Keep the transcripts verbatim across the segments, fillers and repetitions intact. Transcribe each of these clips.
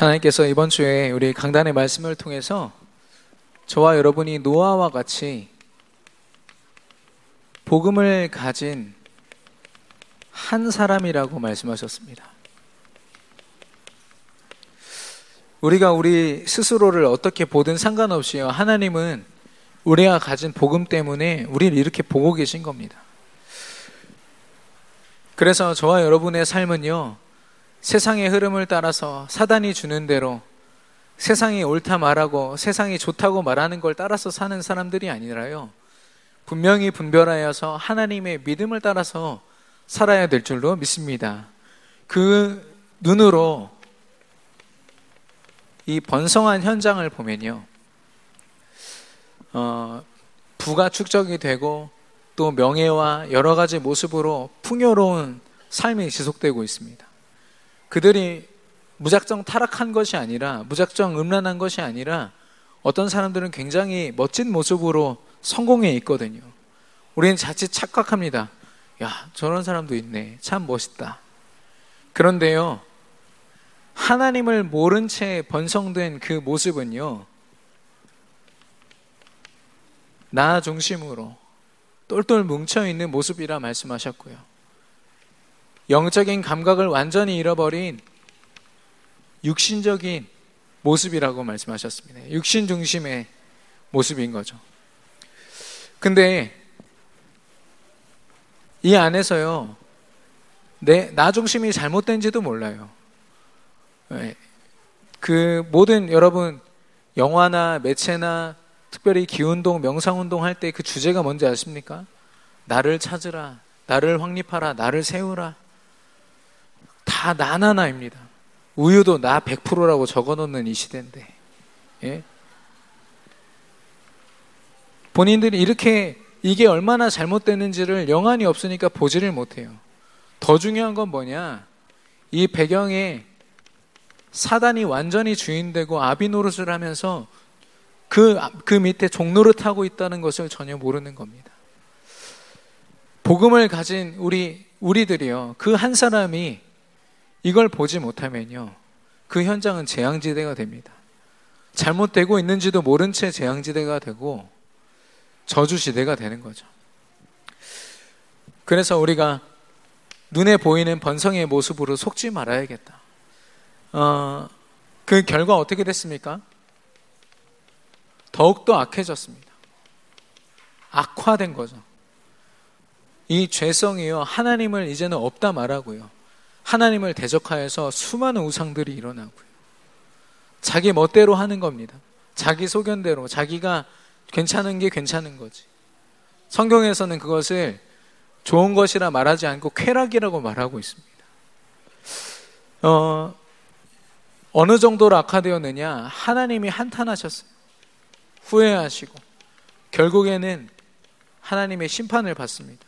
하나님께서 이번 주에 우리 강단의 말씀을 통해서 저와 여러분이 노아와 같이 복음을 가진 한 사람이라고 말씀하셨습니다. 우리가 우리 스스로를 어떻게 보든 상관없이요, 하나님은 우리가 가진 복음 때문에 우리를 이렇게 보고 계신 겁니다. 그래서 저와 여러분의 삶은요, 세상의 흐름을 따라서 사단이 주는 대로 세상이 옳다 말하고 세상이 좋다고 말하는 걸 따라서 사는 사람들이 아니라요, 분명히 분별하여서 하나님의 믿음을 따라서 살아야 될 줄로 믿습니다. 그 눈으로 이 번성한 현장을 보면요, 어, 부가 축적이 되고 또 명예와 여러 가지 모습으로 풍요로운 삶이 지속되고 있습니다. 그들이 무작정 타락한 것이 아니라, 무작정 음란한 것이 아니라 어떤 사람들은 굉장히 멋진 모습으로 성공해 있거든요. 우리는 자칫 착각합니다. 야, 저런 사람도 있네. 참 멋있다. 그런데요, 하나님을 모른 채 번성된 그 모습은요, 나 중심으로 똘똘 뭉쳐있는 모습이라 말씀하셨고요, 영적인 감각을 완전히 잃어버린 육신적인 모습이라고 말씀하셨습니다. 육신 중심의 모습인 거죠. 근데 이 안에서요, 내, 나 중심이 잘못된지도 몰라요. 그 모든, 여러분 영화나 매체나 특별히 기운동, 명상운동 할 때 그 주제가 뭔지 아십니까? 나를 찾으라, 나를 확립하라, 나를 세우라. 다 나나나입니다. 우유도 나 백 퍼센트라고 적어놓는 이 시대인데, 예? 본인들이 이렇게 이게 얼마나 잘못됐는지를 영안이 없으니까 보지를 못해요. 더 중요한 건 뭐냐, 이 배경에 사단이 완전히 주인되고 아비 노릇을 하면서 그, 그 밑에 종노릇하고 있다는 것을 전혀 모르는 겁니다. 복음을 가진 우리, 우리들이요, 그 한 사람이 이걸 보지 못하면요, 그 현장은 재앙지대가 됩니다. 잘못되고 있는지도 모른 채 재앙지대가 되고 저주시대가 되는 거죠. 그래서 우리가 눈에 보이는 번성의 모습으로 속지 말아야겠다. 어, 그 결과 어떻게 됐습니까? 더욱더 악해졌습니다. 악화된 거죠. 이 죄성이요, 하나님을 이제는 없다 말하고요, 하나님을 대적하여서 수많은 우상들이 일어나고요, 자기 멋대로 하는 겁니다. 자기 소견대로, 자기가 괜찮은 게 괜찮은 거지. 성경에서는 그것을 좋은 것이라 말하지 않고 쾌락이라고 말하고 있습니다. 어, 어느 정도로 악화되었느냐, 하나님이 한탄하셨어요. 후회하시고 결국에는 하나님의 심판을 받습니다.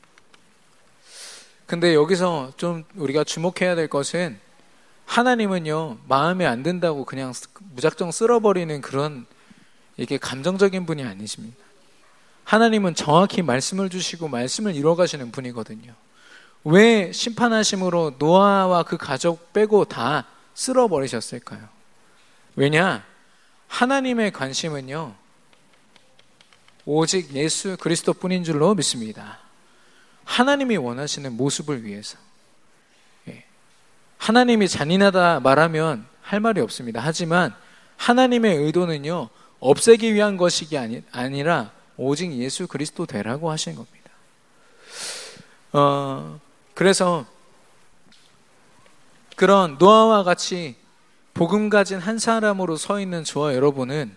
근데 여기서 좀 우리가 주목해야 될 것은, 하나님은요, 마음에 안 든다고 그냥 무작정 쓸어버리는 그런 이게 감정적인 분이 아니십니다. 하나님은 정확히 말씀을 주시고 말씀을 이루어가시는 분이거든요. 왜 심판하심으로 노아와 그 가족 빼고 다 쓸어버리셨을까요? 왜냐? 하나님의 관심은요, 오직 예수 그리스도뿐인 줄로 믿습니다. 하나님이 원하시는 모습을 위해서. 예. 하나님이 잔인하다 말하면 할 말이 없습니다. 하지만 하나님의 의도는요, 없애기 위한 것이 아니, 아니라 오직 예수 그리스도 되라고 하신 겁니다. 어, 그래서 그런 노아와 같이 복음 가진 한 사람으로 서 있는 저와 여러분은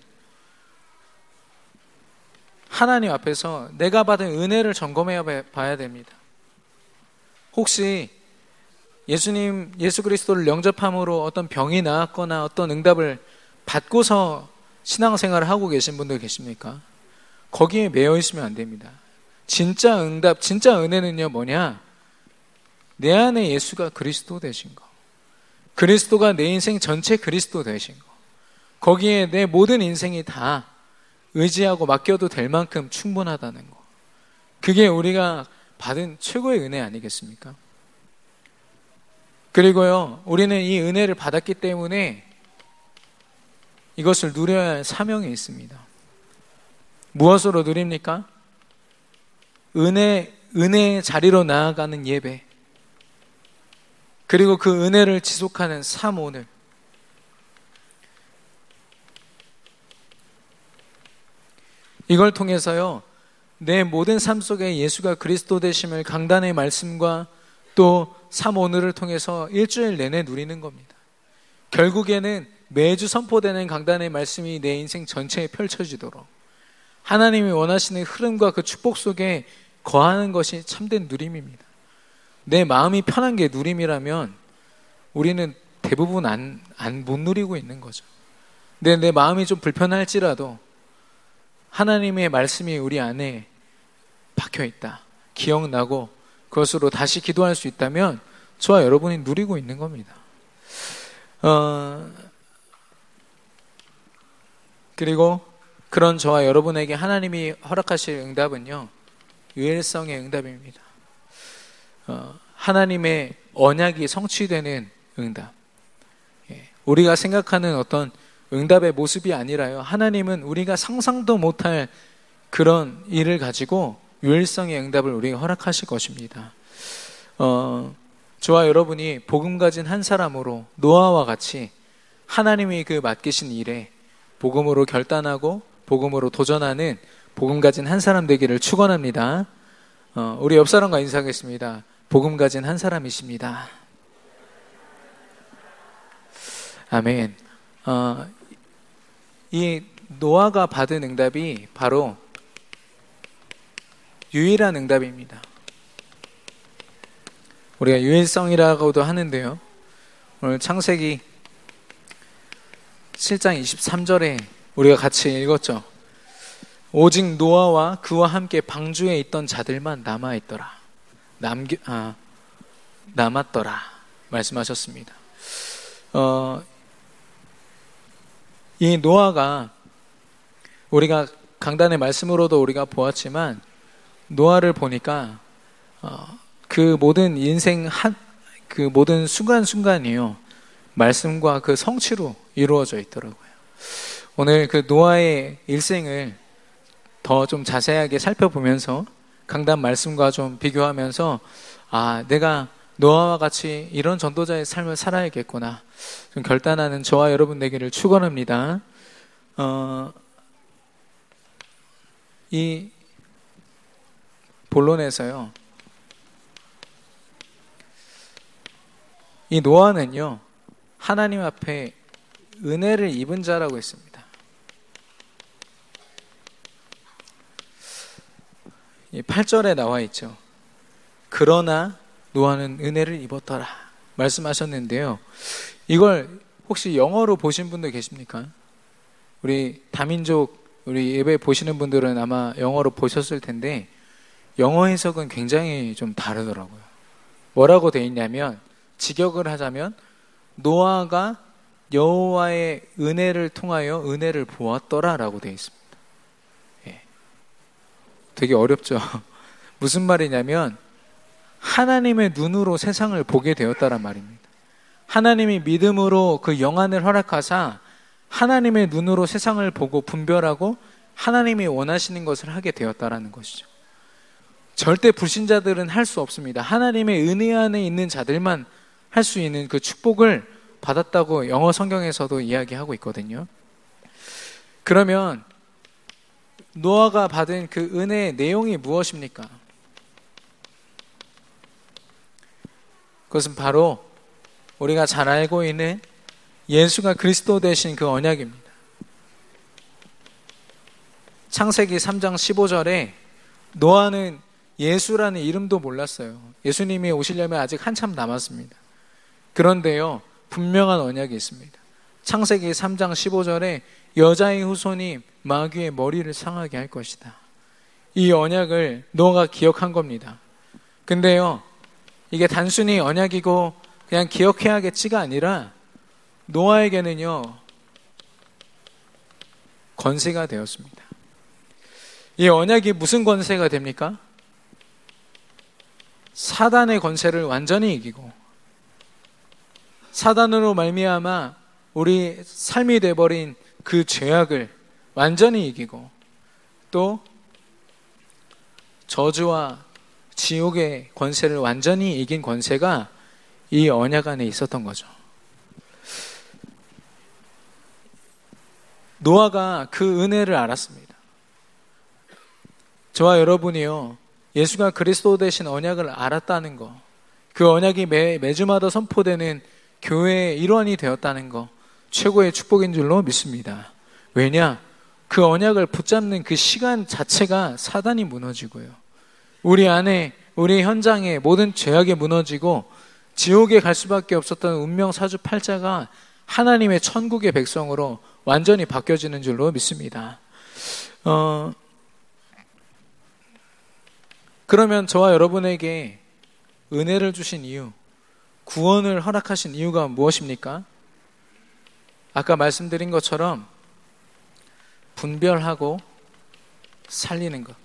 하나님 앞에서 내가 받은 은혜를 점검해 봐야 됩니다. 혹시 예수님, 예수 그리스도를 영접함으로 어떤 병이 나았거나 어떤 응답을 받고서 신앙생활을 하고 계신 분들 계십니까? 거기에 매여 있으면 안 됩니다. 진짜 응답, 진짜 은혜는요, 뭐냐? 내 안에 예수가 그리스도 되신 거, 그리스도가 내 인생 전체 그리스도 되신 거, 거기에 내 모든 인생이 다 의지하고 맡겨도 될 만큼 충분하다는 거, 그게 우리가 받은 최고의 은혜 아니겠습니까? 그리고요, 우리는 이 은혜를 받았기 때문에 이것을 누려야 할 사명이 있습니다. 무엇으로 누립니까? 은혜, 은혜의 자리로 나아가는 예배, 그리고 그 은혜를 지속하는 삶. 오늘 이걸 통해서요, 내 모든 삶 속에 예수가 그리스도 되심을 강단의 말씀과 또 삶 오늘을 통해서 일주일 내내 누리는 겁니다. 결국에는 매주 선포되는 강단의 말씀이 내 인생 전체에 펼쳐지도록 하나님이 원하시는 흐름과 그 축복 속에 거하는 것이 참된 누림입니다. 내 마음이 편한 게 누림이라면 우리는 대부분 안, 안, 못 누리고 있는 거죠. 근데 내 마음이 좀 불편할지라도 하나님의 말씀이 우리 안에 박혀있다, 기억나고 그것으로 다시 기도할 수 있다면 저와 여러분이 누리고 있는 겁니다. 어, 그리고 그런 저와 여러분에게 하나님이 허락하실 응답은요, 유일성의 응답입니다. 어, 하나님의 언약이 성취되는 응답. 예, 우리가 생각하는 어떤 응답의 모습이 아니라요, 하나님은 우리가 상상도 못할 그런 일을 가지고 유일성의 응답을 우리에게 허락하실 것입니다. 어, 저와 여러분이 복음 가진 한 사람으로 노아와 같이 하나님이 그 맡기신 일에 복음으로 결단하고 복음으로 도전하는 복음 가진 한 사람 되기를 축원합니다. 어, 우리 옆 사람과 인사하겠습니다. 복음 가진 한 사람이십니다. 아멘. 어, 이 노아가 받은 응답이 바로 유일한 응답입니다. 우리가 유일성이라고도 하는데요, 오늘 창세기 칠 장 이십삼 절에 우리가 같이 읽었죠. 오직 노아와 그와 함께 방주에 있던 자들만 남아있더라. 남겨, 아, 남았더라 말씀하셨습니다. 어, 이 노아가 우리가 강단의 말씀으로도 우리가 보았지만 노아를 보니까 어, 그 모든 인생 한, 그 모든 순간순간이요, 말씀과 그 성취로 이루어져 있더라고요. 오늘 그 노아의 일생을 더 좀 자세하게 살펴보면서 강단 말씀과 좀 비교하면서 아, 내가 노아와 같이 이런 전도자의 삶을 살아야겠구나 좀 결단하는 저와 여러분 되기를 축원합니다. 어, 이 본론에서요, 이 노아는요, 하나님 앞에 은혜를 입은 자라고 했습니다. 이 팔 절에 나와 있죠. 그러나 노아는 은혜를 입었더라 말씀하셨는데요, 이걸 혹시 영어로 보신 분들 계십니까? 우리 다민족 우리 예배 보시는 분들은 아마 영어로 보셨을 텐데 영어 해석은 굉장히 좀 다르더라고요. 뭐라고 되어 있냐면, 직역을 하자면 노아가 여호와의 은혜를 통하여 은혜를 보았더라라고 되어 있습니다. 예. 되게 어렵죠. 무슨 말이냐면 하나님의 눈으로 세상을 보게 되었다란 말입니다. 하나님이 믿음으로 그 영안을 허락하사 하나님의 눈으로 세상을 보고 분별하고 하나님이 원하시는 것을 하게 되었다라는 것이죠. 절대 불신자들은 할 수 없습니다. 하나님의 은혜 안에 있는 자들만 할 수 있는 그 축복을 받았다고 영어 성경에서도 이야기하고 있거든요. 그러면 노아가 받은 그 은혜의 내용이 무엇입니까? 그것은 바로 우리가 잘 알고 있는 예수가 그리스도 되신 그 언약입니다. 창세기 삼 장 십오 절에 노아는 예수라는 이름도 몰랐어요. 예수님이 오시려면 아직 한참 남았습니다. 그런데요, 분명한 언약이 있습니다. 창세기 삼 장 십오 절에 여자의 후손이 마귀의 머리를 상하게 할 것이다. 이 언약을 노아가 기억한 겁니다. 근데요, 이게 단순히 언약이고 그냥 기억해야겠지가 아니라 노아에게는요, 권세가 되었습니다. 이 언약이 무슨 권세가 됩니까? 사단의 권세를 완전히 이기고 사단으로 말미암아 우리 삶이 돼버린 그 죄악을 완전히 이기고 또 저주와 지옥의 권세를 완전히 이긴 권세가 이 언약 안에 있었던 거죠. 노아가 그 은혜를 알았습니다. 저와 여러분이요, 예수가 그리스도 되신 언약을 알았다는 거, 그 언약이 매, 매주마다 선포되는 교회의 일원이 되었다는 거, 최고의 축복인 줄로 믿습니다. 왜냐? 그 언약을 붙잡는 그 시간 자체가 사단이 무너지고요, 우리 안에, 우리 현장에 모든 죄악이 무너지고 지옥에 갈 수밖에 없었던 운명 사주팔자가 하나님의 천국의 백성으로 완전히 바뀌어지는 줄로 믿습니다. 어, 그러면 저와 여러분에게 은혜를 주신 이유, 구원을 허락하신 이유가 무엇입니까? 아까 말씀드린 것처럼 분별하고 살리는 것.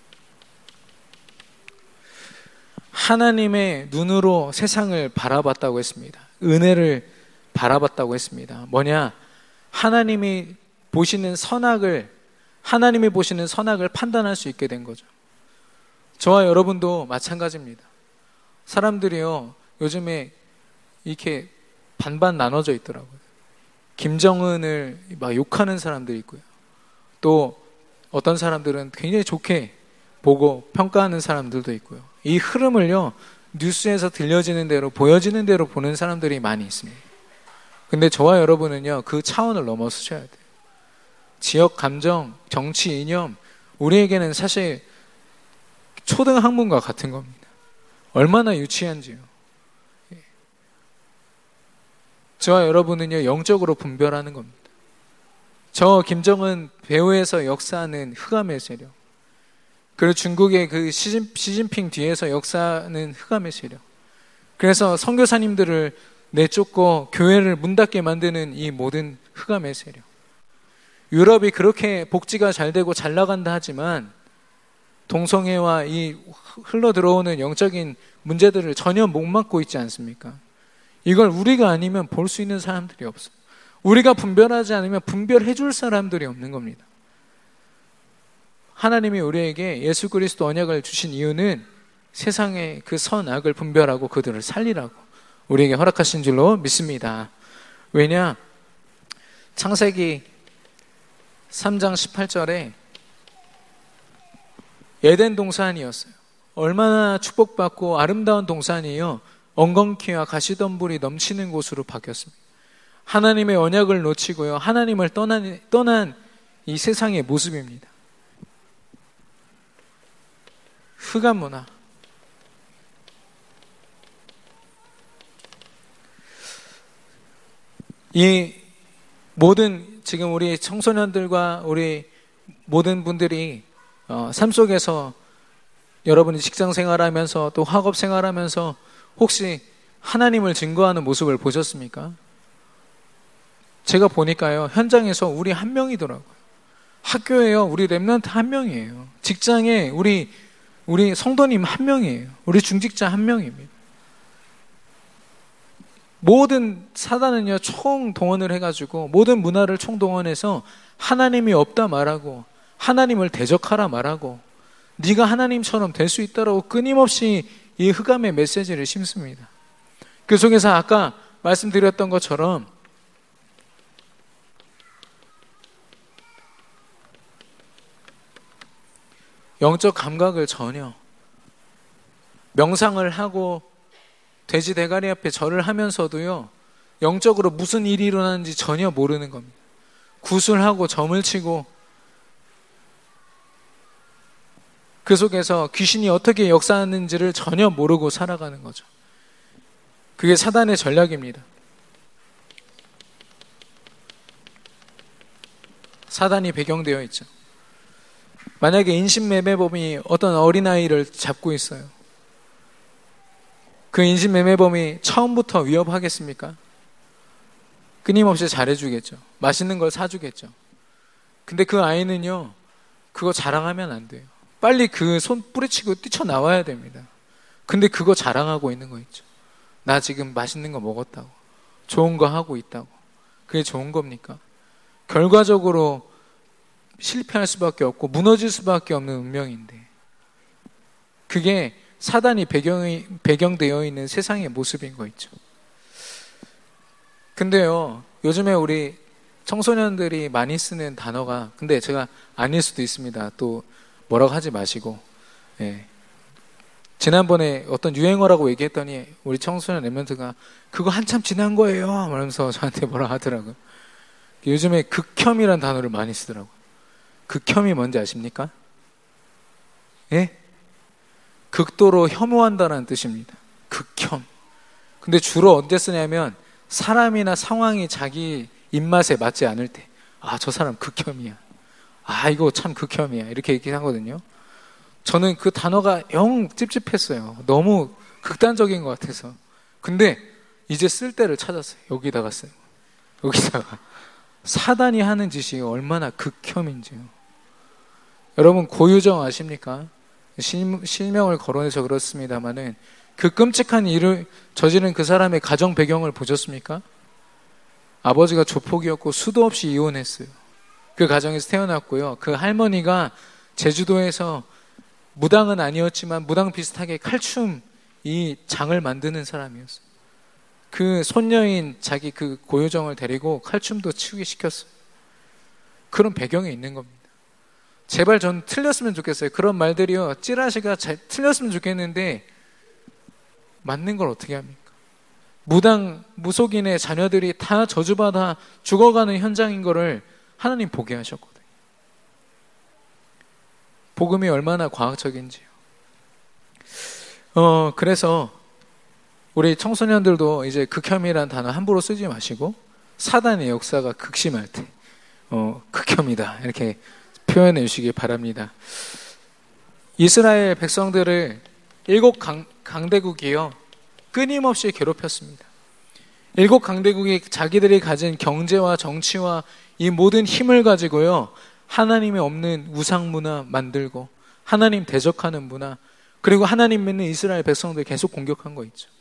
하나님의 눈으로 세상을 바라봤다고 했습니다. 은혜를 바라봤다고 했습니다. 뭐냐? 하나님이 보시는 선악을, 하나님이 보시는 선악을 판단할 수 있게 된 거죠. 저와 여러분도 마찬가지입니다. 사람들이요, 요즘에 이렇게 반반 나눠져 있더라고요. 김정은을 막 욕하는 사람들이 있고요, 또 어떤 사람들은 굉장히 좋게 보고 평가하는 사람들도 있고요. 이 흐름을요, 뉴스에서 들려지는 대로, 보여지는 대로 보는 사람들이 많이 있습니다. 근데 저와 여러분은요, 그 차원을 넘어서셔야 돼요. 지역 감정, 정치 이념, 우리에게는 사실 초등 학문과 같은 겁니다. 얼마나 유치한지요. 저와 여러분은요, 영적으로 분별하는 겁니다. 저 김정은 배후에서 역사하는 흑암의 세력, 그리고 중국의 그 시진, 시진핑 뒤에서 역사하는 흑암의 세력, 그래서 선교사님들을 내쫓고 교회를 문 닫게 만드는 이 모든 흑암의 세력, 유럽이 그렇게 복지가 잘 되고 잘 나간다 하지만 동성애와 이 흘러 들어오는 영적인 문제들을 전혀 못 막고 있지 않습니까? 이걸 우리가 아니면 볼 수 있는 사람들이 없어요. 우리가 분별하지 않으면 분별해 줄 사람들이 없는 겁니다. 하나님이 우리에게 예수 그리스도 언약을 주신 이유는 세상의 그 선악을 분별하고 그들을 살리라고 우리에게 허락하신 줄로 믿습니다. 왜냐? 창세기 삼 장 십팔 절에 에덴 동산이었어요. 얼마나 축복받고 아름다운 동산이요, 엉겅퀴와 가시덤불이 넘치는 곳으로 바뀌었습니다. 하나님의 언약을 놓치고요, 하나님을 떠난, 떠난 이 세상의 모습입니다. 흑암 문화. 이 모든 지금 우리 청소년들과 우리 모든 분들이 어, 삶 속에서 여러분이 직장 생활하면서 또 학업 생활하면서 혹시 하나님을 증거하는 모습을 보셨습니까? 제가 보니까요, 현장에서 우리 한 명이더라고요. 학교에요, 우리 렘넌트 한 명이에요. 직장에 우리 우리 성도님 한 명이에요. 우리 중직자 한 명입니다. 모든 사단은요, 총 동원을 해가지고 모든 문화를 총 동원해서 하나님이 없다 말하고 하나님을 대적하라 말하고 네가 하나님처럼 될 수 있다라고 끊임없이 이 흑암의 메시지를 심습니다. 그 속에서 아까 말씀드렸던 것처럼 영적 감각을 전혀, 명상을 하고 돼지 대가리 앞에 절을 하면서도요, 영적으로 무슨 일이 일어나는지 전혀 모르는 겁니다. 구슬하고 점을 치고 그 속에서 귀신이 어떻게 역사하는지를 전혀 모르고 살아가는 거죠. 그게 사단의 전략입니다. 사단이 배경되어 있죠. 만약에 인신매매범이 어떤 어린아이를 잡고 있어요. 그 인신매매범이 처음부터 위협하겠습니까? 끊임없이 잘해주겠죠. 맛있는 걸 사주겠죠. 근데 그 아이는요, 그거 자랑하면 안 돼요. 빨리 그 손 뿌리치고 뛰쳐나와야 됩니다. 근데 그거 자랑하고 있는 거 있죠. 나 지금 맛있는 거 먹었다고, 좋은 거 하고 있다고. 그게 좋은 겁니까? 결과적으로 실패할 수밖에 없고 무너질 수밖에 없는 운명인데, 그게 사단이 배경이, 배경되어 있는 세상의 모습인 거 있죠. 근데요, 요즘에 우리 청소년들이 많이 쓰는 단어가, 근데 제가 아닐 수도 있습니다. 또 뭐라고 하지 마시고. 예. 지난번에 어떤 유행어라고 얘기했더니 우리 청소년 랩런트가 그거 한참 지난 거예요 말하면서 저한테 뭐라 하더라고요. 요즘에 극혐이란 단어를 많이 쓰더라고요. 극혐이 뭔지 아십니까? 예? 극도로 혐오한다는 뜻입니다. 극혐. 근데 주로 언제 쓰냐면 사람이나 상황이 자기 입맛에 맞지 않을 때, 아, 저 사람 극혐이야. 아, 이거 참 극혐이야. 이렇게 얘기하거든요. 저는 그 단어가 영 찝찝했어요. 너무 극단적인 것 같아서. 근데 이제 쓸 때를 찾았어요. 여기다가 써요. 여기다가. 사단이 하는 짓이 얼마나 극혐인지요. 여러분 고유정 아십니까? 실, 실명을 거론해서 그렇습니다마는 그 끔찍한 일을 저지른 그 사람의 가정 배경을 보셨습니까? 아버지가 조폭이었고 수도 없이 이혼했어요. 그 가정에서 태어났고요. 그 할머니가 제주도에서 무당은 아니었지만 무당 비슷하게 칼춤 이 장을 만드는 사람이었어요. 그 손녀인 자기 그 고요정을 데리고 칼춤도 치우게 시켰어요. 그런 배경이 있는 겁니다. 제발 전 틀렸으면 좋겠어요. 그런 말들이요, 찌라시가 잘 틀렸으면 좋겠는데 맞는 걸 어떻게 합니까? 무당 무속인의 자녀들이 다 저주받아 죽어가는 현장인 거를 하나님 보게 하셨거든요. 복음이 얼마나 과학적인지요. 어, 그래서 우리 청소년들도 이제 극혐이라는 단어 함부로 쓰지 마시고 사단의 역사가 극심할 때 어, 극혐이다 이렇게 표현해 주시기 바랍니다. 이스라엘 백성들을 일곱 강, 강대국이요 끊임없이 괴롭혔습니다. 일곱 강대국이 자기들이 가진 경제와 정치와 이 모든 힘을 가지고요 하나님이 없는 우상 문화 만들고 하나님 대적하는 문화, 그리고 하나님 믿는 이스라엘 백성들 계속 공격한 거 있죠.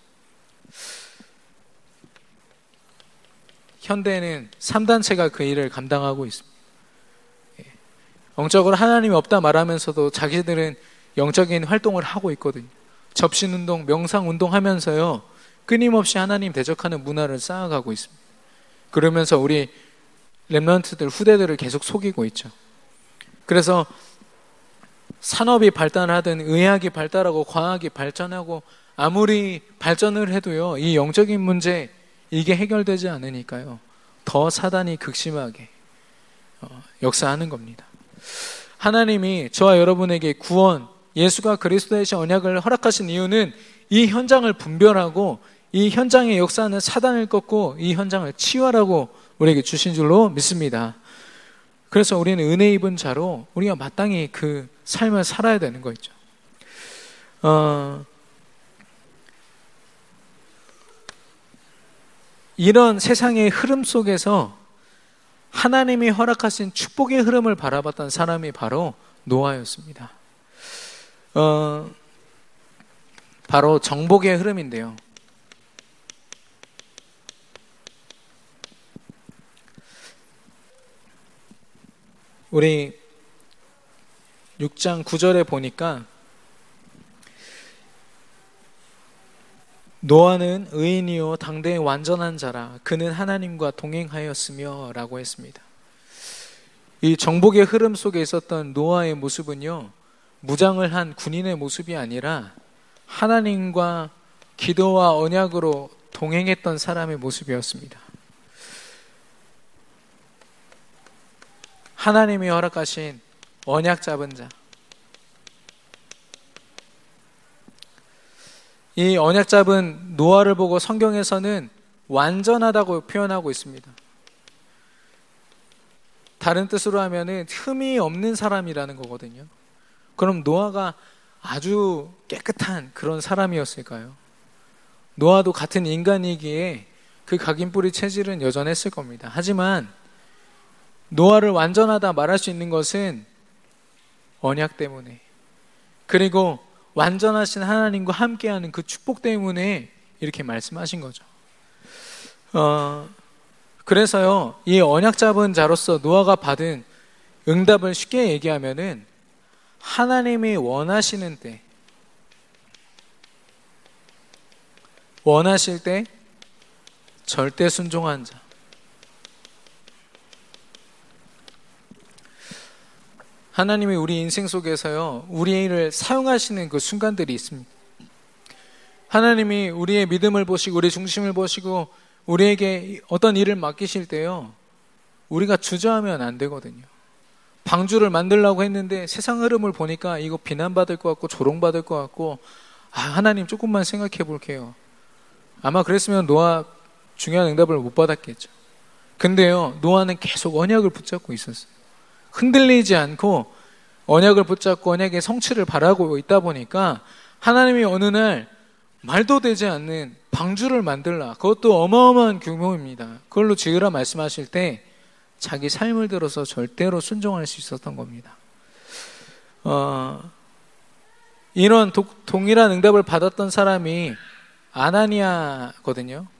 현대에는 삼 단체가 그 일을 감당하고 있습니다. 영적으로 하나님이 없다 말하면서도 자기들은 영적인 활동을 하고 있거든요. 접신운동, 명상운동 하면서요 끊임없이 하나님 대적하는 문화를 쌓아가고 있습니다. 그러면서 우리 렘넌트들, 후대들을 계속 속이고 있죠. 그래서 산업이 발달하든 의학이 발달하고 과학이 발전하고 아무리 발전을 해도요 이 영적인 문제 이게 해결되지 않으니까요 더 사단이 극심하게 역사하는 겁니다. 하나님이 저와 여러분에게 구원, 예수가 그리스도의 언약을 허락하신 이유는 이 현장을 분별하고 이 현장에 역사하는 사단을 꺾고 이 현장을 치유하라고 우리에게 주신 줄로 믿습니다. 그래서 우리는 은혜 입은 자로 우리가 마땅히 그 삶을 살아야 되는 거 있죠. 어, 이런 세상의 흐름 속에서 하나님이 허락하신 축복의 흐름을 바라봤던 사람이 바로 노아였습니다. 어, 바로 정복의 흐름인데요. 우리 육 장 구 절에 보니까 노아는 의인이요 당대의 완전한 자라 그는 하나님과 동행하였으며 라고 했습니다. 이 정복의 흐름 속에 있었던 노아의 모습은요 무장을 한 군인의 모습이 아니라 하나님과 기도와 언약으로 동행했던 사람의 모습이었습니다. 하나님이 허락하신 언약 잡은 자, 이 언약 잡은 노아를 보고 성경에서는 완전하다고 표현하고 있습니다. 다른 뜻으로 하면은 흠이 없는 사람이라는 거거든요. 그럼 노아가 아주 깨끗한 그런 사람이었을까요? 노아도 같은 인간이기에 그 각인뿌리 체질은 여전했을 겁니다. 하지만 노아를 완전하다 말할 수 있는 것은 언약 때문에, 그리고 완전하신 하나님과 함께하는 그 축복 때문에 이렇게 말씀하신 거죠. 어, 그래서요, 이 언약 잡은 자로서 노아가 받은 응답을 쉽게 얘기하면은 하나님이 원하시는 때, 원하실 때 절대 순종한 자. 하나님이 우리 인생 속에서요, 우리를 사용하시는 그 순간들이 있습니다. 하나님이 우리의 믿음을 보시고 우리 중심을 보시고 우리에게 어떤 일을 맡기실 때요, 우리가 주저하면 안 되거든요. 방주를 만들려고 했는데 세상 흐름을 보니까 이거 비난받을 것 같고 조롱받을 것 같고, 아, 하나님 조금만 생각해 볼게요. 아마 그랬으면 노아 중요한 응답을 못 받았겠죠. 근데요, 노아는 계속 언약을 붙잡고 있었어요. 흔들리지 않고 언약을 붙잡고 언약의 성취를 바라고 있다 보니까 하나님이 어느 날 말도 되지 않는 방주를 만들라, 그것도 어마어마한 규모입니다. 그걸로 지으라 말씀하실 때 자기 삶을 들어서 절대로 순종할 수 있었던 겁니다. 어, 이런 도, 동일한 응답을 받았던 사람이 아나니아거든요.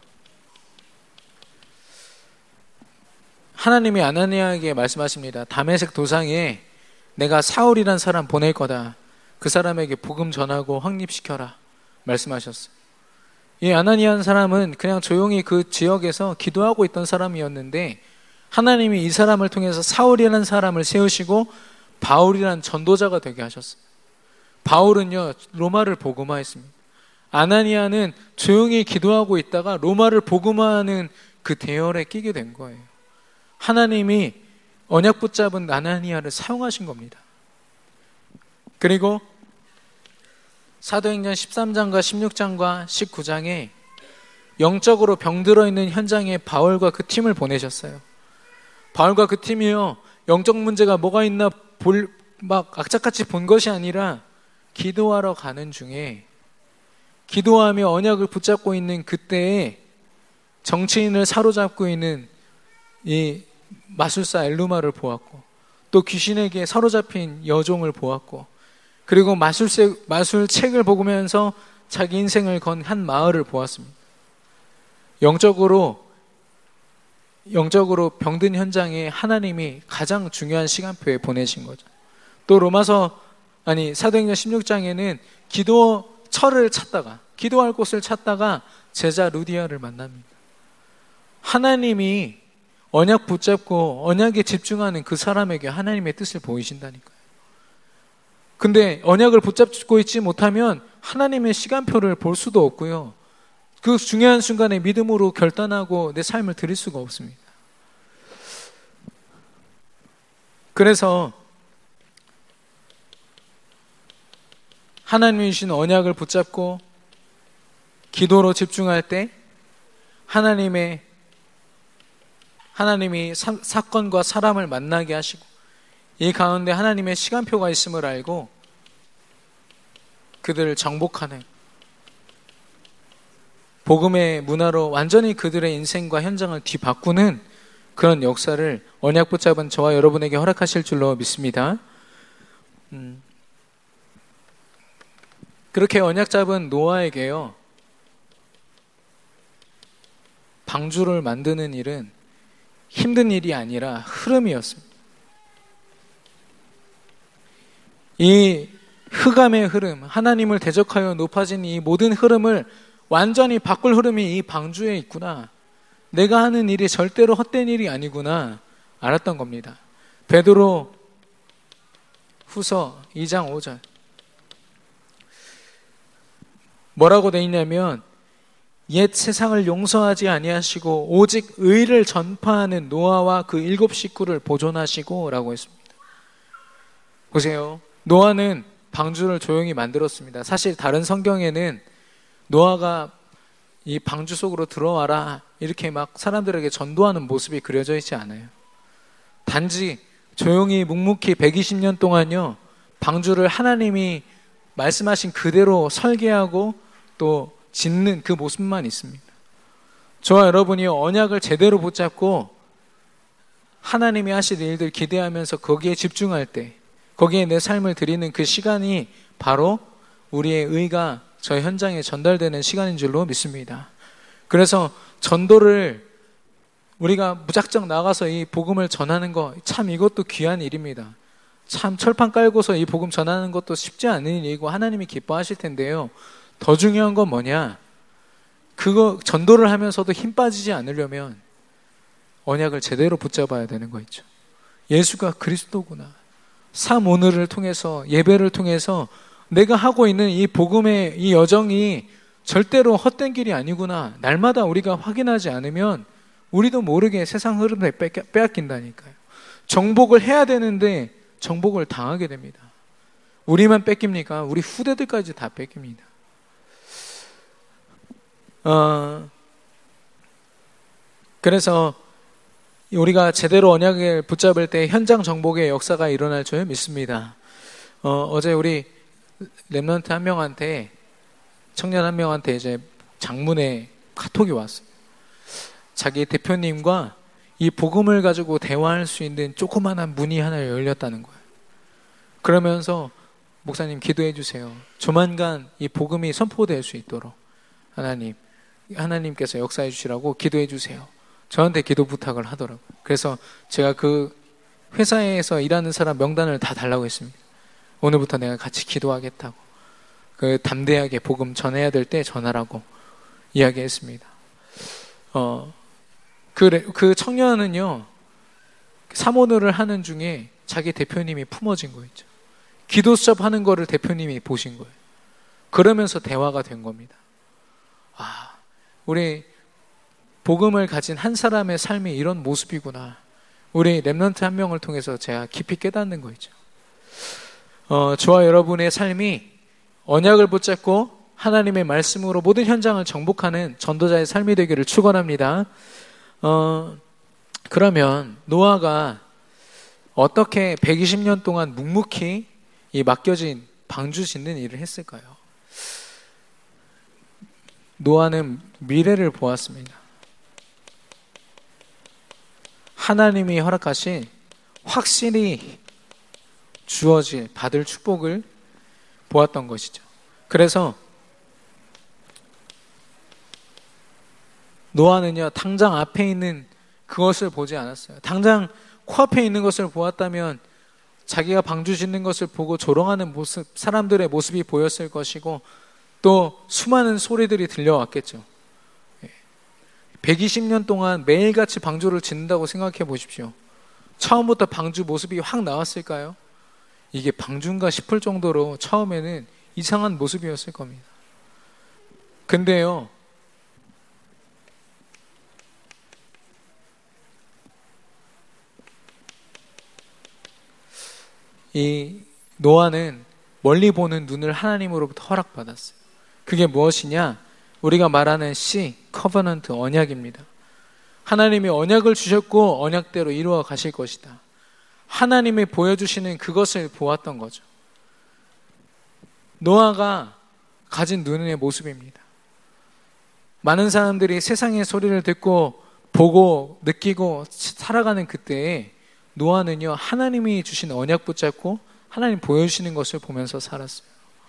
하나님이 아나니아에게 말씀하십니다. 다메섹 도상에 내가 사울이란 사람 보낼 거다. 그 사람에게 복음 전하고 확립시켜라 말씀하셨어요. 이 아나니아는 사람은 그냥 조용히 그 지역에서 기도하고 있던 사람이었는데 하나님이 이 사람을 통해서 사울이라는 사람을 세우시고 바울이라는 전도자가 되게 하셨어요. 바울은요, 로마를 복음화했습니다. 아나니아는 조용히 기도하고 있다가 로마를 복음화하는 그 대열에 끼게 된 거예요. 하나님이 언약 붙잡은 아나니아를 사용하신 겁니다. 그리고 사도행전 십삼 장과 십육 장과 십구 장에 영적으로 병들어 있는 현장에 바울과 그 팀을 보내셨어요. 바울과 그 팀이요, 영적 문제가 뭐가 있나 볼, 막 악착같이 본 것이 아니라 기도하러 가는 중에, 기도하며 언약을 붙잡고 있는 그때에 정치인을 사로잡고 있는 이 마술사 엘루마를 보았고, 또 귀신에게 사로잡힌 여종을 보았고, 그리고 마술책, 마술책을 보면서 자기 인생을 건 한 마을을 보았습니다. 영적으로 영적으로 병든 현장에 하나님이 가장 중요한 시간표에 보내신 거죠. 또 로마서 아니 사도행전 십육 장에는 기도 철을 찾다가, 기도할 곳을 찾다가 제자 루디아를 만납니다. 하나님이 언약 붙잡고 언약에 집중하는 그 사람에게 하나님의 뜻을 보이신다니까요. 근데 언약을 붙잡고 있지 못하면 하나님의 시간표를 볼 수도 없고요, 그 중요한 순간에 믿음으로 결단하고 내 삶을 드릴 수가 없습니다. 그래서 하나님이 주신 언약을 붙잡고 기도로 집중할 때 하나님의 하나님이 사, 사건과 사람을 만나게 하시고 이 가운데 하나님의 시간표가 있음을 알고 그들을 정복하는 복음의 문화로 완전히 그들의 인생과 현장을 뒤바꾸는 그런 역사를 언약 붙잡은 저와 여러분에게 허락하실 줄로 믿습니다. 음. 그렇게 언약 잡은 노아에게요, 방주를 만드는 일은 힘든 일이 아니라 흐름이었습니다. 이 흑암의 흐름, 하나님을 대적하여 높아진 이 모든 흐름을 완전히 바꿀 흐름이 이 방주에 있구나, 내가 하는 일이 절대로 헛된 일이 아니구나 알았던 겁니다. 베드로 후서 이 장 오 절 뭐라고 돼 있냐면, 옛 세상을 용서하지 아니하시고 오직 의를 전파하는 노아와 그 일곱 식구를 보존하시고 라고 했습니다. 보세요, 노아는 방주를 조용히 만들었습니다. 사실 다른 성경에는 노아가 이 방주 속으로 들어와라 이렇게 막 사람들에게 전도하는 모습이 그려져 있지 않아요. 단지 조용히 묵묵히 백이십 년 동안요, 방주를 하나님이 말씀하신 그대로 설계하고 또 짓는 그 모습만 있습니다. 저와 여러분이 언약을 제대로 붙잡고 하나님이 하실 일들 기대하면서 거기에 집중할 때, 거기에 내 삶을 드리는 그 시간이 바로 우리의 의가 저 현장에 전달되는 시간인 줄로 믿습니다. 그래서 전도를 우리가 무작정 나가서 이 복음을 전하는 거 참 이것도 귀한 일입니다. 참 철판 깔고서 이 복음 전하는 것도 쉽지 않은 일이고 하나님이 기뻐하실 텐데요. 더 중요한 건 뭐냐? 그거 전도를 하면서도 힘 빠지지 않으려면 언약을 제대로 붙잡아야 되는 거 있죠. 예수가 그리스도구나. 삶 오늘을 통해서, 예배를 통해서 내가 하고 있는 이 복음의 이 여정이 절대로 헛된 길이 아니구나. 날마다 우리가 확인하지 않으면 우리도 모르게 세상 흐름에 빼앗긴다니까요. 정복을 해야 되는데 정복을 당하게 됩니다. 우리만 뺏깁니까? 우리 후대들까지 다 뺏깁니다. 어, 그래서 우리가 제대로 언약을 붙잡을 때 현장 정복의 역사가 일어날 줄 믿습니다. 어, 어제 우리 랩런트 한 명한테, 청년 한 명한테 이제 장문의 카톡이 왔어요. 자기 대표님과 이 복음을 가지고 대화할 수 있는 조그마한 문이 하나 열렸다는 거예요. 그러면서 목사님 기도해 주세요. 조만간 이 복음이 선포될 수 있도록 하나님, 하나님께서 역사해 주시라고 기도해 주세요. 저한테 기도 부탁을 하더라고요. 그래서 제가 그 회사에서 일하는 사람 명단을 다 달라고 했습니다. 오늘부터 내가 같이 기도하겠다고. 그 담대하게 복음 전해야 될 때 전하라고 이야기했습니다. 어, 그, 그 청년은요, 사모노를 하는 중에 자기 대표님이 품어진 거 있죠. 기도 수업 하는 거를 대표님이 보신 거예요. 그러면서 대화가 된 겁니다. 아, 우리 복음을 가진 한 사람의 삶이 이런 모습이구나. 우리 랩런트 한 명을 통해서 제가 깊이 깨닫는 거 있죠. 어, 저와 여러분의 삶이 언약을 붙잡고 하나님의 말씀으로 모든 현장을 정복하는 전도자의 삶이 되기를 축원합니다. 어, 그러면 노아가 어떻게 백이십 년 동안 묵묵히 이 맡겨진 방주 짓는 일을 했을까요? 노아는 미래를 보았습니다. 하나님이 허락하신 확실히 주어질, 받을 축복을 보았던 것이죠. 그래서 노아는요, 당장 앞에 있는 그것을 보지 않았어요. 당장 코앞에 있는 것을 보았다면 자기가 방주 짓는 것을 보고 조롱하는 모습, 사람들의 모습이 보였을 것이고 또 수많은 소리들이 들려왔겠죠. 백이십 년 동안 매일같이 방주를 짓는다고 생각해 보십시오. 처음부터 방주 모습이 확 나왔을까요? 이게 방주인가 싶을 정도로 처음에는 이상한 모습이었을 겁니다. 근데요, 이 노아는 멀리 보는 눈을 하나님으로부터 허락받았어요. 그게 무엇이냐? 우리가 말하는 씨, 커버넌트, 언약입니다. 하나님이 언약을 주셨고 언약대로 이루어 가실 것이다. 하나님이 보여주시는 그것을 보았던 거죠. 노아가 가진 눈의 모습입니다. 많은 사람들이 세상의 소리를 듣고 보고 느끼고 살아가는 그때에 노아는요, 하나님이 주신 언약 붙잡고 하나님 보여주시는 것을 보면서 살았어요.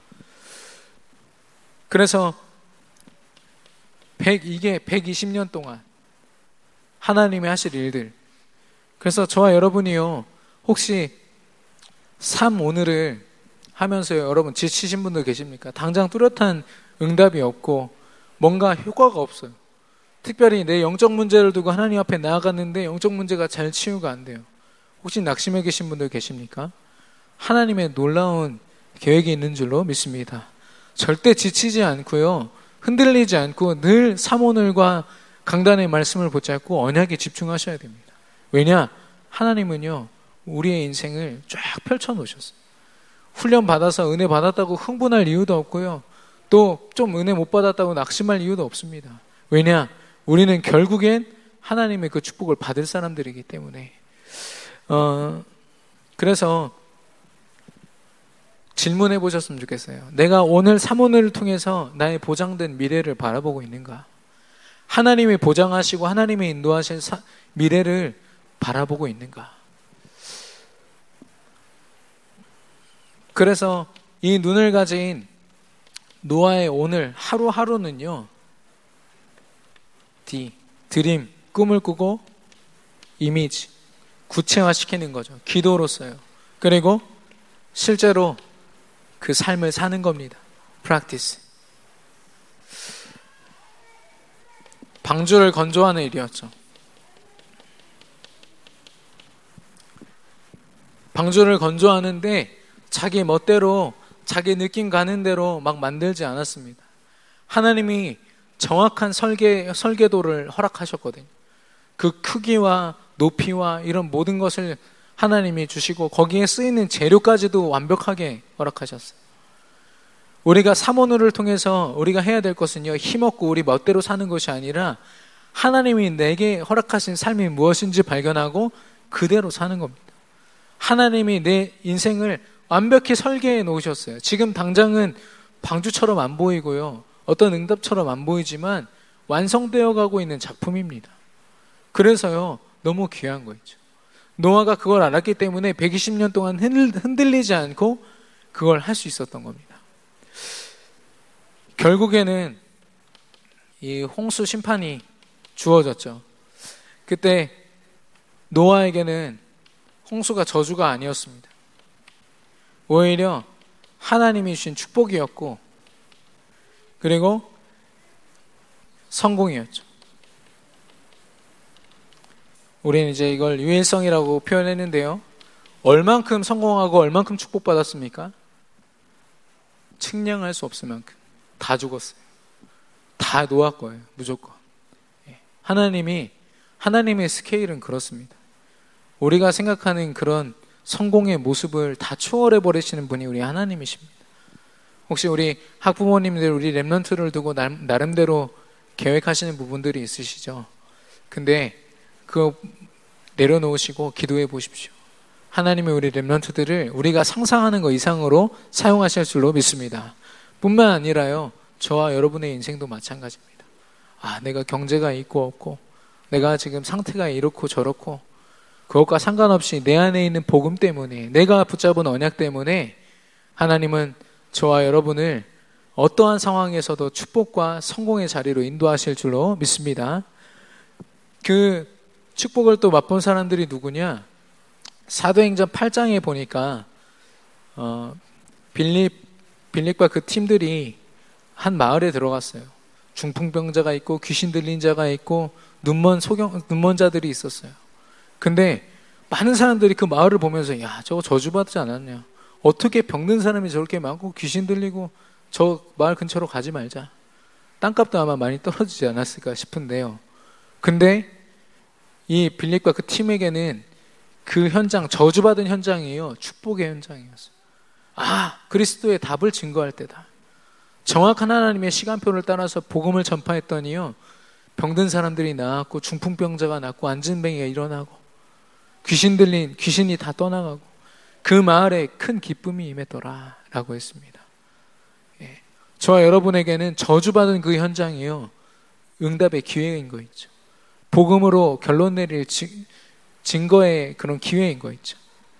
그래서 백, 이게 백이십 년 동안 하나님이 하실 일들. 그래서 저와 여러분이요, 혹시 삶 오늘을 하면서 여러분 지치신 분들 계십니까? 당장 뚜렷한 응답이 없고 뭔가 효과가 없어요. 특별히 내 영적 문제를 두고 하나님 앞에 나아갔는데 영적 문제가 잘 치유가 안 돼요. 혹시 낙심해 계신 분들 계십니까? 하나님의 놀라운 계획이 있는 줄로 믿습니다. 절대 지치지 않고요, 흔들리지 않고 늘 사모늘과 강단의 말씀을 붙잡고 언약에 집중하셔야 됩니다. 왜냐? 하나님은요, 우리의 인생을 쫙 펼쳐 놓으셨어요. 훈련 받아서 은혜 받았다고 흥분할 이유도 없고요, 또 좀 은혜 못 받았다고 낙심할 이유도 없습니다. 왜냐? 우리는 결국엔 하나님의 그 축복을 받을 사람들이기 때문에. 어, 그래서 질문해 보셨으면 좋겠어요. 내가 오늘 사모늘을 통해서 나의 보장된 미래를 바라보고 있는가? 하나님이 보장하시고 하나님이 인도하실 사, 미래를 바라보고 있는가? 그래서 이 눈을 가진 노아의 오늘 하루하루는요, D, 드림, 꿈을 꾸고 이미지, 구체화시키는 거죠. 기도로서요. 그리고 실제로 그 삶을 사는 겁니다. practice. 방주를 건조하는 일이었죠. 방주를 건조하는데 자기 멋대로 자기 느낌 가는 대로 막 만들지 않았습니다. 하나님이 정확한 설계, 설계도를 허락하셨거든요. 그 크기와 높이와 이런 모든 것을 하나님이 주시고 거기에 쓰이는 재료까지도 완벽하게 허락하셨어요. 우리가 사모누를 통해서 우리가 해야 될 것은요, 힘없고 우리 멋대로 사는 것이 아니라 하나님이 내게 허락하신 삶이 무엇인지 발견하고 그대로 사는 겁니다. 하나님이 내 인생을 완벽히 설계해 놓으셨어요. 지금 당장은 방주처럼 안 보이고요, 어떤 응답처럼 안 보이지만 완성되어 가고 있는 작품입니다. 그래서요, 너무 귀한 거 있죠. 노아가 그걸 알았기 때문에 백이십 년 동안 흔들리지 않고 그걸 할 수 있었던 겁니다. 결국에는 이 홍수 심판이 주어졌죠. 그때 노아에게는 홍수가 저주가 아니었습니다. 오히려 하나님이 주신 축복이었고, 그리고 성공이었죠. 우리는 이제 이걸 유일성이라고 표현했는데요. 얼만큼 성공하고 얼만큼 축복받았습니까? 측량할 수 없을 만큼 다 죽었어요. 다 노아 거예요. 무조건. 하나님이, 하나님의 스케일은 그렇습니다. 우리가 생각하는 그런 성공의 모습을 다 초월해 버리시는 분이 우리 하나님이십니다. 혹시 우리 학부모님들, 우리 랩런트를 두고 나름대로 계획하시는 부분들이 있으시죠? 근데 그거 내려놓으시고 기도해 보십시오. 하나님이 우리 랩런트들을 우리가 상상하는 것 이상으로 사용하실 줄로 믿습니다. 뿐만 아니라요, 저와 여러분의 인생도 마찬가지입니다. 아, 내가 경제가 있고 없고, 내가 지금 상태가 이렇고 저렇고, 그것과 상관없이 내 안에 있는 복음 때문에, 내가 붙잡은 언약 때문에 하나님은 저와 여러분을 어떠한 상황에서도 축복과 성공의 자리로 인도하실 줄로 믿습니다. 그 축복을 또 맛본 사람들이 누구냐? 사도행전 팔 장에 보니까 어, 빌립, 빌립과 그 팀들이 한 마을에 들어갔어요. 중풍병자가 있고 귀신 들린 자가 있고 눈먼 소경, 눈먼 자들이 있었어요. 근데 많은 사람들이 그 마을을 보면서 야, 저거 저주받지 않았냐, 어떻게 병든 사람이 저렇게 많고 귀신 들리고, 저 마을 근처로 가지 말자. 땅값도 아마 많이 떨어지지 않았을까 싶은데요. 근데 이 빌립과 그 팀에게는 그 현장, 저주받은 현장이에요. 축복의 현장이었어요. 아, 그리스도의 답을 증거할 때다. 정확한 하나님의 시간표를 따라서 복음을 전파했더니요, 병든 사람들이 나았고, 중풍병자가 낫고, 안진뱅이가 일어나고, 귀신 들린, 귀신이 다 떠나가고, 그 마을에 큰 기쁨이 임했더라 라고 했습니다. 예. 저와 여러분에게는 저주받은 그 현장이요, 응답의 기회인 거 있죠. 복음으로 결론 내릴 지, 증거의 그런 기회인 거 있죠.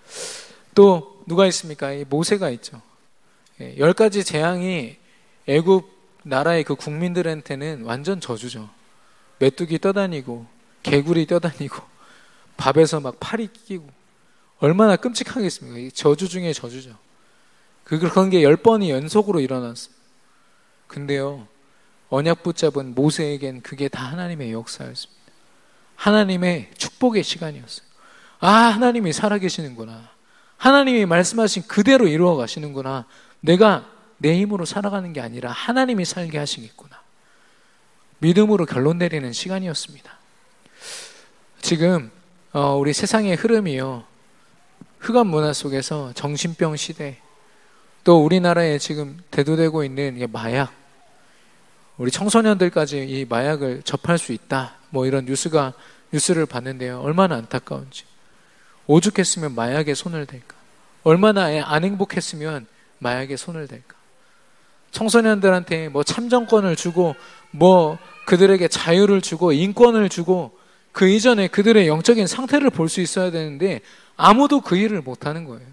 또 누가 있습니까? 이 모세가 있죠. 예, 열 가지 재앙이 애굽 나라의 그 국민들한테는 완전 저주죠. 메뚜기 떠다니고 개구리 떠다니고 밥에서 막 파리 끼고, 얼마나 끔찍하겠습니까? 이 저주 중에 저주죠. 그 그런 게 열 번이 연속으로 일어났어요. 근데요, 언약 붙잡은 모세에겐 그게 다 하나님의 역사였습니다. 하나님의 축복의 시간이었어요. 아, 하나님이 살아계시는구나. 하나님이 말씀하신 그대로 이루어 가시는구나. 내가 내 힘으로 살아가는 게 아니라 하나님이 살게 하시겠구나. 믿음으로 결론 내리는 시간이었습니다. 지금 어, 우리 세상의 흐름이요, 흑암 문화 속에서 정신병 시대, 또 우리나라에 지금 대두되고 있는 게 마약, 우리 청소년들까지 이 마약을 접할 수 있다, 뭐 이런 뉴스가 뉴스를 봤는데요, 얼마나 안타까운지. 오죽했으면 마약에 손을 댈까? 얼마나 안 행복했으면 마약에 손을 댈까? 청소년들한테 뭐 참정권을 주고, 뭐 그들에게 자유를 주고 인권을 주고, 그 이전에 그들의 영적인 상태를 볼 수 있어야 되는데 아무도 그 일을 못하는 거예요.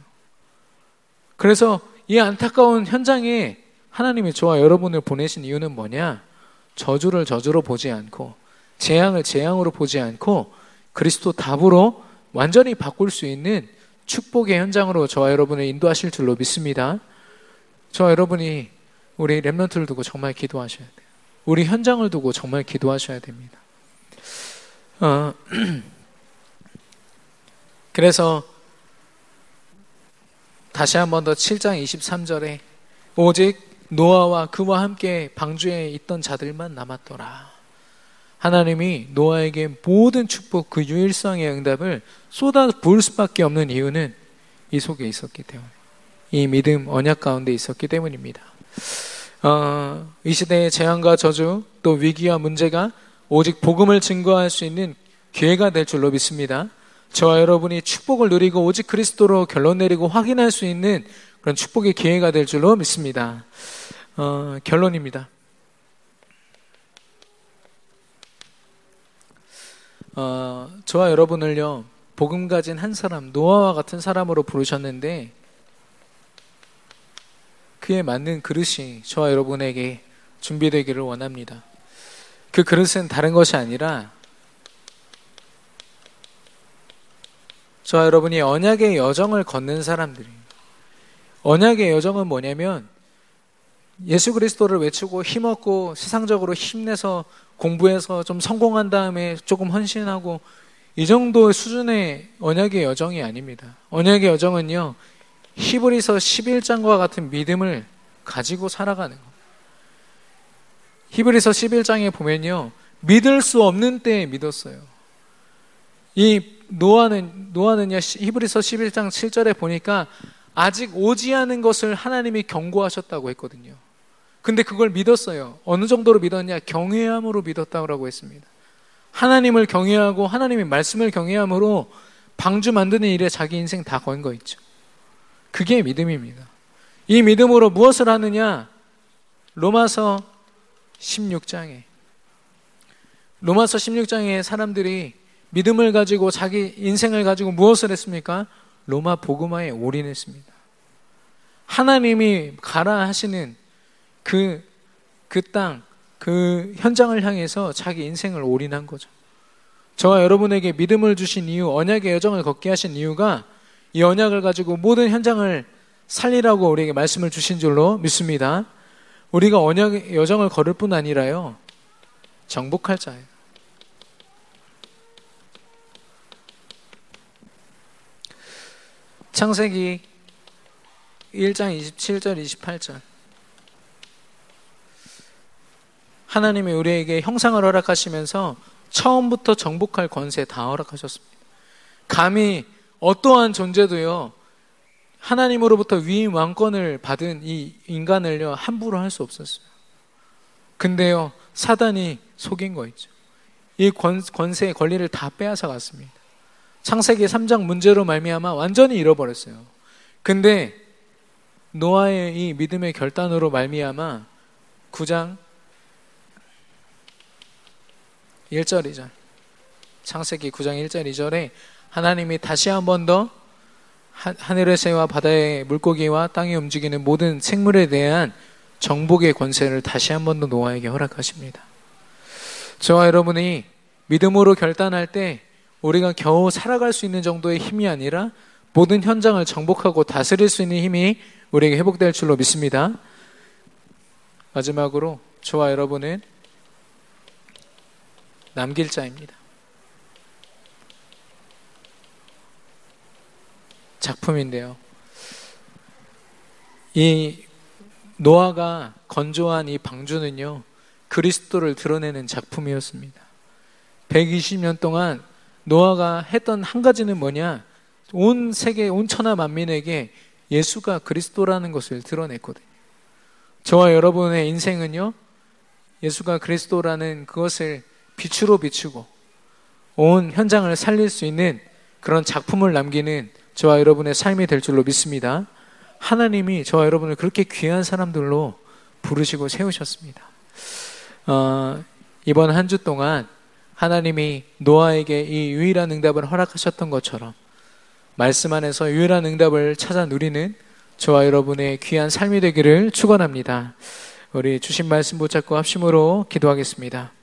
그래서 이 안타까운 현장에 하나님이 저와 여러분을 보내신 이유는 뭐냐? 저주를 저주로 보지 않고, 재앙을 재앙으로 보지 않고, 그리스도 답으로 완전히 바꿀 수 있는 축복의 현장으로 저와 여러분을 인도하실 줄로 믿습니다. 저와 여러분이 우리 렘넌트를 두고 정말 기도하셔야 돼요. 우리 현장을 두고 정말 기도하셔야 됩니다. 어, 그래서 다시 한 번 더 칠 장 이십삼 절에 오직 노아와 그와 함께 방주에 있던 자들만 남았더라. 하나님이 노아에게 모든 축복 그 유일성의 응답을 쏟아 부을 수밖에 없는 이유는 이 속에 있었기 때문에, 이 믿음 언약 가운데 있었기 때문입니다. 어, 이 시대의 재앙과 저주 또 위기와 문제가 오직 복음을 증거할 수 있는 기회가 될 줄로 믿습니다. 저와 여러분이 축복을 누리고 오직 그리스도로 결론 내리고 확인할 수 있는 그런 축복의 기회가 될 줄로 믿습니다. 어, 결론입니다. 어, 저와 여러분을요, 복음 가진 한 사람, 노아와 같은 사람으로 부르셨는데 그에 맞는 그릇이 저와 여러분에게 준비되기를 원합니다. 그 그릇은 다른 것이 아니라 저와 여러분이 언약의 여정을 걷는 사람들이에요. 언약의 여정은 뭐냐면 예수 그리스도를 외치고 힘없고 세상적으로 힘내서 공부해서 좀 성공한 다음에 조금 헌신하고 이 정도의 수준의 언약의 여정이 아닙니다. 언약의 여정은요, 히브리서 십일 장과 같은 믿음을 가지고 살아가는 겁니다. 히브리서 십일 장에 보면요, 믿을 수 없는 때에 믿었어요. 이 노아는, 노아는요, 히브리서 십일 장 칠 절에 보니까 아직 오지 않은 것을 하나님이 경고하셨다고 했거든요. 근데 그걸 믿었어요. 어느 정도로 믿었냐? 경외함으로 믿었다고 했습니다. 하나님을 경외하고 하나님의 말씀을 경외함으로 방주 만드는 일에 자기 인생 다 건 거 있죠. 그게 믿음입니다. 이 믿음으로 무엇을 하느냐? 로마서 십육 장에 로마서 십육 장에 사람들이 믿음을 가지고 자기 인생을 가지고 무엇을 했습니까? 로마 복음화에 올인했습니다. 하나님이 가라 하시는 그, 그 땅, 그 현장을 향해서 자기 인생을 올인한 거죠. 저와 여러분에게 믿음을 주신 이유, 언약의 여정을 걷게 하신 이유가 이 언약을 가지고 모든 현장을 살리라고 우리에게 말씀을 주신 줄로 믿습니다. 우리가 언약의 여정을 걸을 뿐 아니라요, 정복할 자예요. 창세기 일 장 이십칠 절 이십팔 절, 하나님이 우리에게 형상을 허락하시면서 처음부터 정복할 권세 다 허락하셨습니다. 감히 어떠한 존재도요, 하나님으로부터 위임 왕권을 받은 이 인간을요, 함부로 할 수 없었어요. 근데요, 사단이 속인 거 있죠. 이 권, 권세의 권리를 다 빼앗아 갔습니다. 창세기 삼 장 문제로 말미암아 완전히 잃어버렸어요. 근데 노아의 이 믿음의 결단으로 말미암아 구 장 일 절 이 절, 창세기 구 장 일 절 이 절에 하나님이 다시 한 번 더 하늘의 새와 바다의 물고기와 땅에 움직이는 모든 생물에 대한 정복의 권세를 다시 한 번 더 노아에게 허락하십니다. 저와 여러분이 믿음으로 결단할 때 우리가 겨우 살아갈 수 있는 정도의 힘이 아니라 모든 현장을 정복하고 다스릴 수 있는 힘이 우리에게 회복될 줄로 믿습니다. 마지막으로 저와 여러분은 남길 자입니다. 작품인데요, 이 노아가 건조한 이 방주는요, 그리스도를 드러내는 작품이었습니다. 백이십 년 동안 노아가 했던 한 가지는 뭐냐? 온 세계, 온 천하 만민에게 예수가 그리스도라는 것을 드러냈거든요. 저와 여러분의 인생은요, 예수가 그리스도라는 그것을 빛으로 비추고 온 현장을 살릴 수 있는 그런 작품을 남기는 저와 여러분의 삶이 될 줄로 믿습니다. 하나님이 저와 여러분을 그렇게 귀한 사람들로 부르시고 세우셨습니다. 어, 이번 한 주 동안 하나님이 노아에게 이 유일한 응답을 허락하셨던 것처럼 말씀 안에서 유일한 응답을 찾아 누리는 저와 여러분의 귀한 삶이 되기를 축원합니다. 우리 주신 말씀 붙잡고 합심으로 기도하겠습니다.